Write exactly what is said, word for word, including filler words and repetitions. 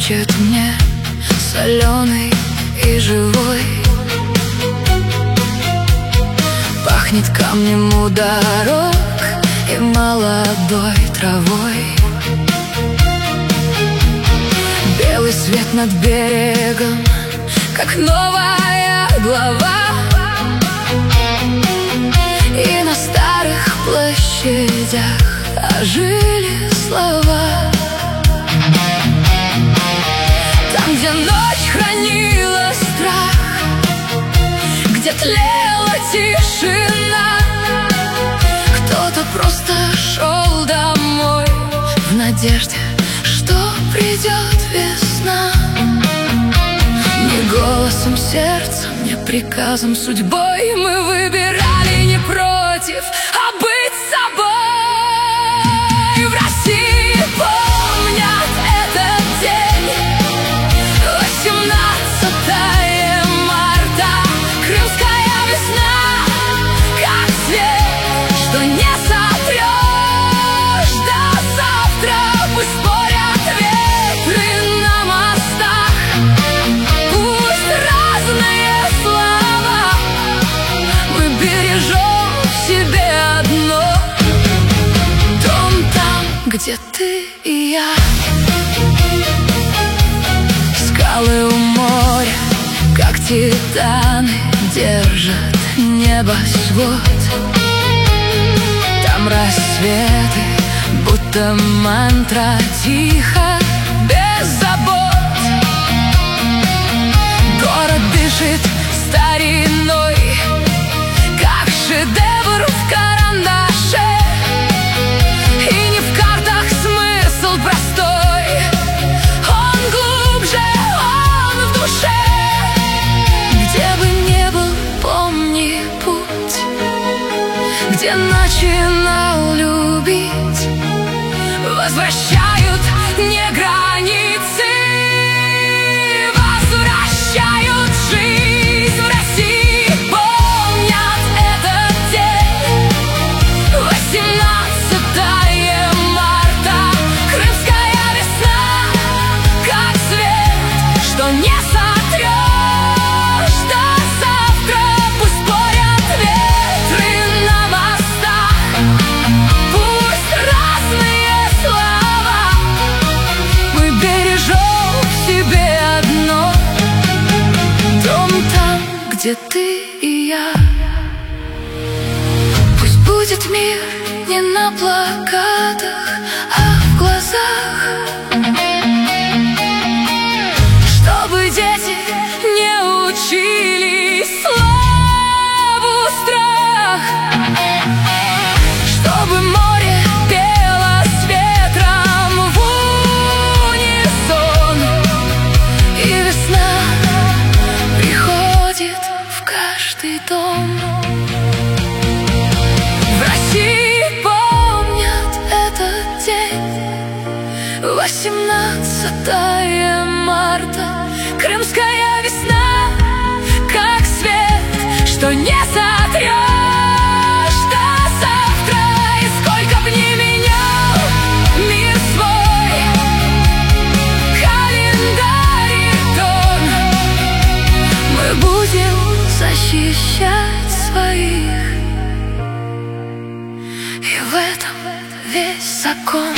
шепчет мне, соленый и живой. Пахнет камнем у дорог и молодой травой. Белый свет над берегом, как новая глава. И на старых площадях ожили слова. Там, где ночь хранила страх, где тлела тишина, кто-то просто шел домой в надежде, что придет весна. Не голосом сердца, не приказом судьбой мы выбирали не против, а быть собой. В России помнят этот день, восемнадцатое марта, крымская весна, как свет, что не сотрешь до завтра. Пусть спорят ветры на мостах, пусть разные слова, мы бережем в себе одно. Дом там, где ты и я. Скалы у моря, как титаны, держат небосвод. Там рассветы, будто мантра, тихо, без забот. Город дышит стариной, как шедевр в карандаше. И не в картах смысл простой, он глубже, он в душе. Где бы ни был, помни путь, где начинал любить. Возвращают не границы, возвращают жизнь. В России помнят этот день, восемнадцатое марта, крымская весна, как свет, что не сотрешь до завтра. Пусть спорят ветры на мостах, пусть разные слова, мы бережем в себе одно. Дом там, где ты и я. Пусть будет мир не на плакатах, а в глазах, чтобы дети не учились славу, страх, чтобы море пело с ветром в унисон, и весна приходит в каждый дом. В России помнят этот день, восемнадцатое марта, крымская весна, как свет, что не сотрешь до завтра. И сколько б ни менял мир свой календарь и тон, мы будем защищать своих, и в этом весь закон.